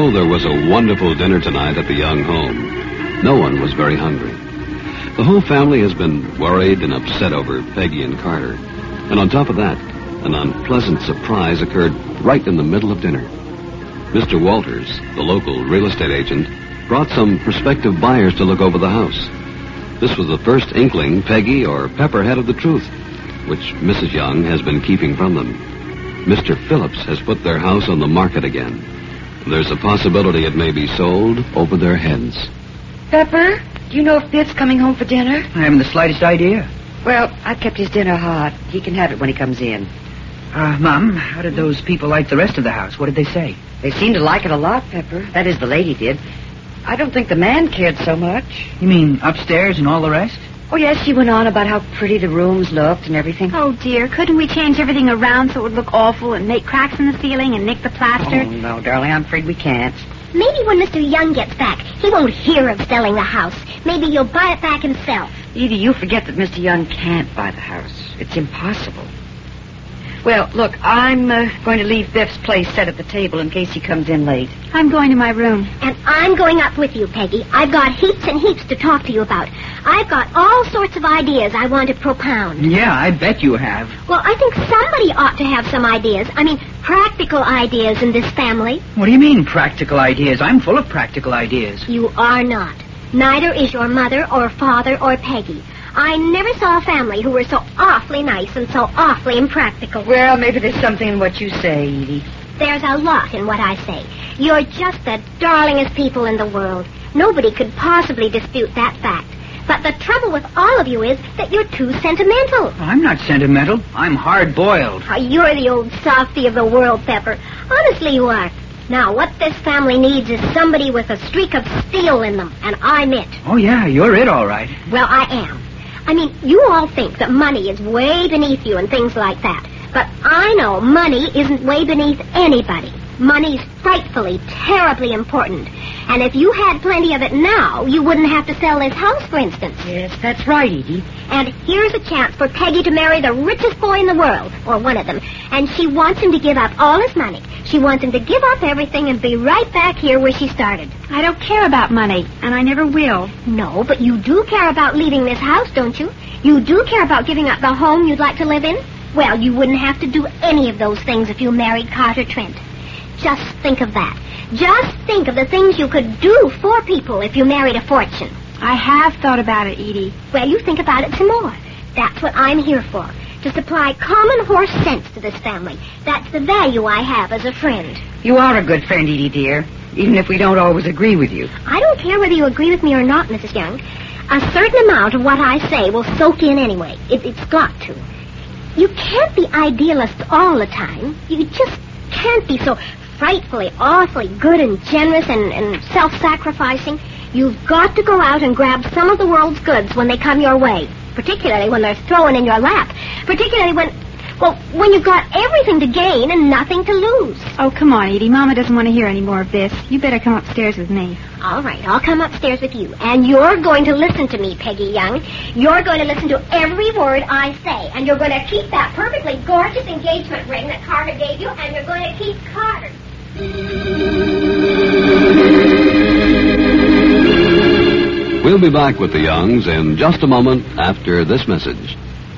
Although there was a wonderful dinner tonight at the Young home, no one was very hungry. The whole family has been worried and upset over Peggy and Carter. And on top of that, an unpleasant surprise occurred right in the middle of dinner. Mr. Walters, the local real estate agent, brought some prospective buyers to look over the house. This was the first inkling Peggy or Pepper had of the truth, which Mrs. Young has been keeping from them. Mr. Phillips has put their house on the market again. There's a possibility it may be sold over their heads. Pepper, do you know if Biff's coming home for dinner? I haven't the slightest idea. Well, I've kept his dinner hot. He can have it when he comes in. Mom, how did those people like the rest of the house? What did they say? They seemed to like it a lot, Pepper. That is, the lady did. I don't think the man cared so much. You mean upstairs and all the rest? Oh, yes, she went on about how pretty the rooms looked and everything. Oh, dear, couldn't we change everything around so it would look awful and make cracks in the ceiling and nick the plaster? Oh, no, darling, I'm afraid we can't. Maybe when Mr. Young gets back, he won't hear of selling the house. Maybe he'll buy it back himself. Edie, you forget that Mr. Young can't buy the house. It's impossible. Well, look, I'm going to leave Biff's place set at the table in case he comes in late. I'm going to my room. And I'm going up with you, Peggy. I've got heaps and heaps to talk to you about. I've got all sorts of ideas I want to propound. Yeah, I bet you have. Well, I think somebody ought to have some ideas. I mean, practical ideas in this family. What do you mean, practical ideas? I'm full of practical ideas. You are not. Neither is your mother or father or Peggy. I never saw a family who were so awfully nice and so awfully impractical. Well, maybe there's something in what you say, Edie. There's a lot in what I say. You're just the darlingest people in the world. Nobody could possibly dispute that fact. But the trouble with all of you is that you're too sentimental. I'm not sentimental. I'm hard-boiled. Oh, you're the old softy of the world, Pepper. Honestly, you are. Now, what this family needs is somebody with a streak of steel in them, and I'm it. Oh, yeah, you're it, all right. Well, I am. I mean, you all think that money is way beneath you and things like that. But I know money isn't way beneath anybody. Money's frightfully, terribly important. And if you had plenty of it now, you wouldn't have to sell this house, for instance. Yes, that's right, Edie. And here's a chance for Peggy to marry the richest boy in the world, or one of them. And she wants him to give up all his money. She wants him to give up everything and be right back here where she started. I don't care about money, and I never will. No, but you do care about leaving this house, don't you? You do care about giving up the home you'd like to live in? Well, you wouldn't have to do any of those things if you married Carter Trent. Just think of that. Just think of the things you could do for people if you married a fortune. I have thought about it, Edie. Well, you think about it some more. That's what I'm here for, to supply common horse sense to this family. That's the value I have as a friend. You are a good friend, Edie, dear, even if we don't always agree with you. I don't care whether you agree with me or not, Mrs. Young. A certain amount of what I say will soak in anyway. It's got to. You can't be idealists all the time. You just can't be so frightfully, awfully good and generous and self-sacrificing. You've got to go out and grab some of the world's goods when they come your way, particularly when they're thrown in your lap, particularly when you've got everything to gain and nothing to lose. Oh, come on, Edie. Mama doesn't want to hear any more of this. You better come upstairs with me. All right, I'll come upstairs with you. And you're going to listen to me, Peggy Young. You're going to listen to every word I say. And you're going to keep that perfectly gorgeous engagement ring that Carter gave you. And you're going to keep Carter. We'll be back with the Youngs in just a moment after this message.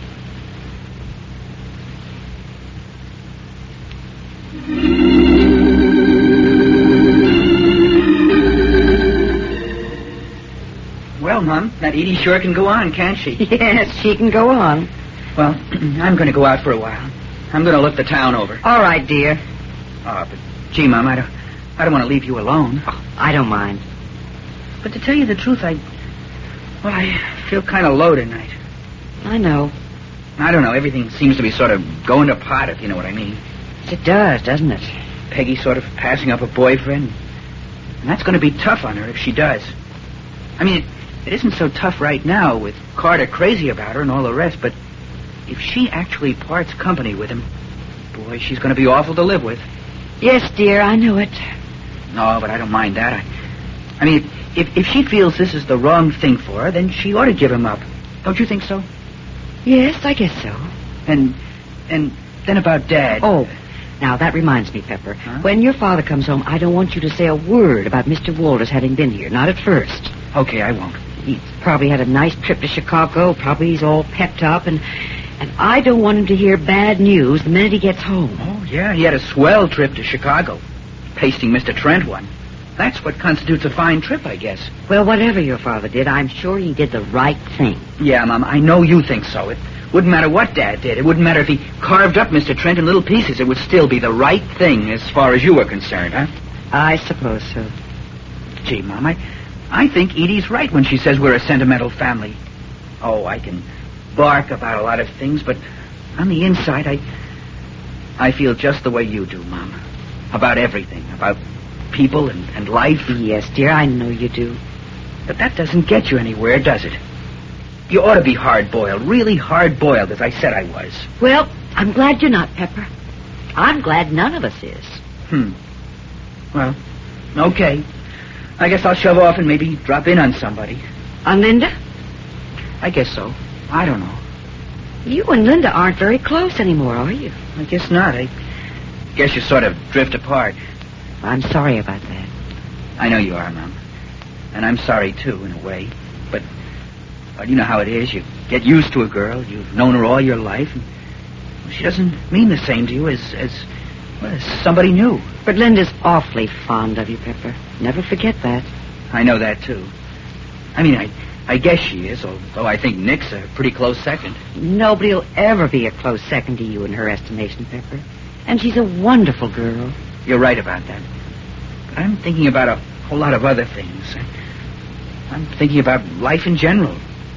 Well, Mom, that Edie sure can go on, can't she? Yes, she can go on. Well, I'm going to go out for a while. I'm going to look the town over. All right, dear. Oh, but gee, Mom, I don't want to leave you alone. Oh, I don't mind. But to tell you the truth, I feel kind of low tonight. I know. I don't know. Everything seems to be sort of going to pot, if you know what I mean. It does, doesn't it? Peggy sort of passing up a boyfriend. And that's going to be tough on her if she does. I mean, it isn't so tough right now with Carter crazy about her and all the rest, but if she actually parts company with him, boy, she's going to be awful to live with. Yes, dear, I know it. No, but I don't mind that. I mean, if she feels this is the wrong thing for her, then she ought to give him up. Don't you think so? Yes, I guess so. And then about Dad. Oh, Now, that reminds me, Pepper. Huh? When your father comes home, I don't want you to say a word about Mr. Walters having been here. Not at first. Okay, I won't. He's probably had a nice trip to Chicago. Probably he's all pepped up. And I don't want him to hear bad news the minute he gets home. Oh, yeah, he had a swell trip to Chicago. Pasting Mr. Trent one. That's what constitutes a fine trip, I guess. Well, whatever your father did, I'm sure he did the right thing. Yeah, Mom, I know you think so. It wouldn't matter what Dad did. It wouldn't matter if he carved up Mr. Trent in little pieces. It would still be the right thing as far as you were concerned, huh? I suppose so. Gee, Mom, I think Edie's right when she says we're a sentimental family. Oh, I can bark about a lot of things, but on the inside, I feel just the way you do, Mom. About everything. About people and life. Yes, dear, I know you do. But that doesn't get you anywhere, does it? You ought to be hard-boiled, really hard-boiled, as I said I was. Well, I'm glad you're not, Pepper. I'm glad none of us is. Well, okay. I guess I'll shove off and maybe drop in on somebody. On Linda? I guess so. I don't know. You and Linda aren't very close anymore, are you? I guess not. I guess you sort of drift apart. I'm sorry about that. I know you are, Mom. And I'm sorry, too, in a way. But, well, you know how it is. You get used to a girl. You've known her all your life. And she doesn't mean the same to you as somebody new. But Linda's awfully fond of you, Pepper. Never forget that. I know that, too. I mean, I guess she is, although I think Nick's a pretty close second. Nobody'll ever be a close second to you in her estimation, Pepper. And she's a wonderful girl. You're right about that. But I'm thinking about a whole lot of other things. I'm thinking about life in general.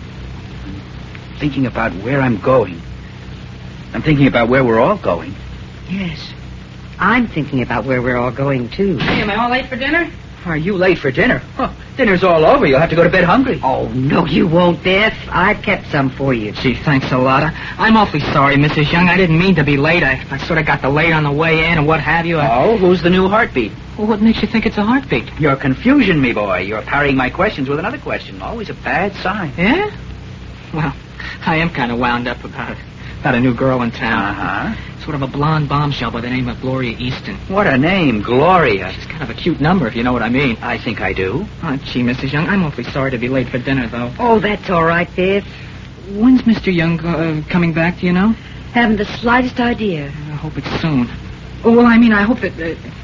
I'm thinking about where I'm going. I'm thinking about where we're all going. Yes. I'm thinking about where we're all going, too. Hey, am I all late for dinner? Are you late for dinner? Oh, dinner's all over. You'll have to go to bed hungry. Oh, no, you won't, Biff. I've kept some for you. Gee, thanks a lot. I'm awfully sorry, Mrs. Young. I didn't mean to be late. I sort of got delayed on the way in and what have you. Oh, who's the new heartbeat? Well, what makes you think it's a heartbeat? Your confusion, me boy. You're parrying my questions with another question. Always a bad sign. Yeah? Well, I am kind of wound up about a new girl in town. Uh-huh. Sort of a blonde bombshell by the name of Gloria Easton. What a name, Gloria. She's kind of a cute number, if you know what I mean. I think I do. Oh, gee, Mrs. Young, I'm awfully sorry to be late for dinner, though. Oh, that's all right, Biff. When's Mr. Young coming back, do you know? Haven't the slightest idea. I hope it's soon. Oh, well, I mean, I hope that...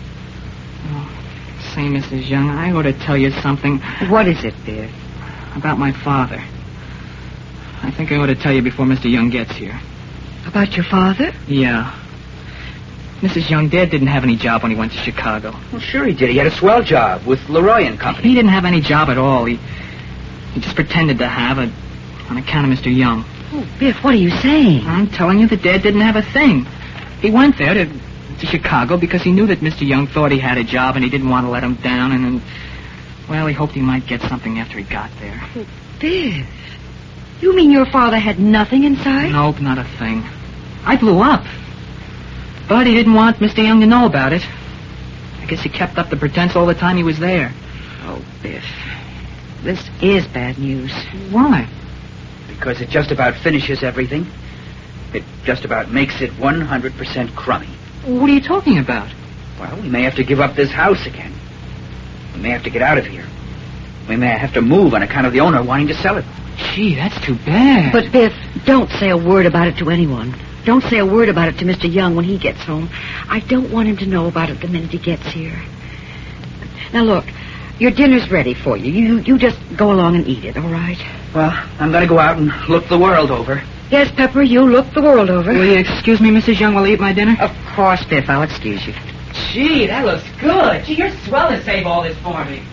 Say, Mrs. Young, I ought to tell you something. What is it, Biff? About my father. I think I ought to tell you before Mr. Young gets here. About your father? Yeah. Mrs. Young, Dad didn't have any job when he went to Chicago. Well, sure he did. He had a swell job with Leroy and Company. He didn't have any job at all. He just pretended to have it on account of Mr. Young. Oh, Biff, what are you saying? I'm telling you that Dad didn't have a thing. He went there to Chicago because he knew that Mr. Young thought he had a job and he didn't want to let him down and well, he hoped he might get something after he got there. Oh, Biff, you mean your father had nothing inside? Nope, not a thing. I blew up. But he didn't want Mr. Young to know about it. I guess he kept up the pretense all the time he was there. Oh, Biff, this is bad news. Why? Because it just about finishes everything. It just about makes it 100% crummy. What are you talking about? Well, we may have to give up this house again. We may have to get out of here. We may have to move on account of the owner wanting to sell it. Gee, that's too bad. But, Biff, don't say a word about it to anyone. Don't say a word about it to Mr. Young when he gets home. I don't want him to know about it the minute he gets here. Now, look, your dinner's ready for you. You just go along and eat it, all right? Well, I'm going to go out and look the world over. Yes, Pepper, you look the world over. Will you excuse me, Mrs. Young, while I eat my dinner? Of course, Biff, I'll excuse you. Gee, that looks good. Gee, you're swell to save all this for me.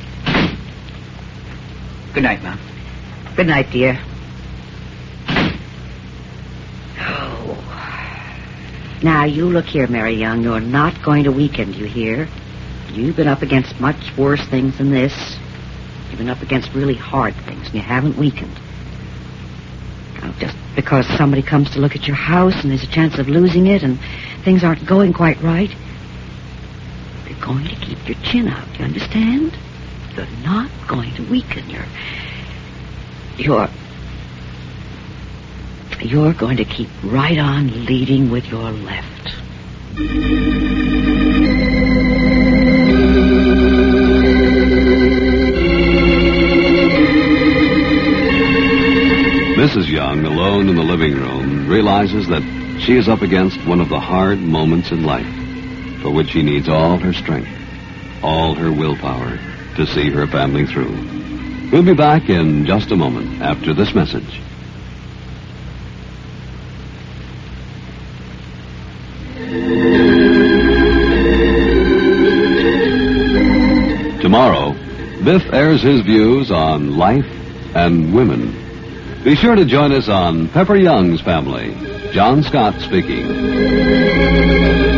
Good night, Mom. Good night, dear. Oh. Now, you look here, Mary Young. You're not going to weaken, do you hear? You've been up against much worse things than this. You've been up against really hard things, and you haven't weakened. Now, just because somebody comes to look at your house and there's a chance of losing it and things aren't going quite right, they're going to keep your chin up, you understand? You're not going to weaken. You're going to keep right on leading with your left. Mrs. Young, alone in the living room, realizes that she is up against one of the hard moments in life, for which she needs all her strength, all her willpower to see her family through. We'll be back in just a moment after this message. Tomorrow, Biff airs his views on life and women. Be sure to join us on Pepper Young's Family. John Scott speaking.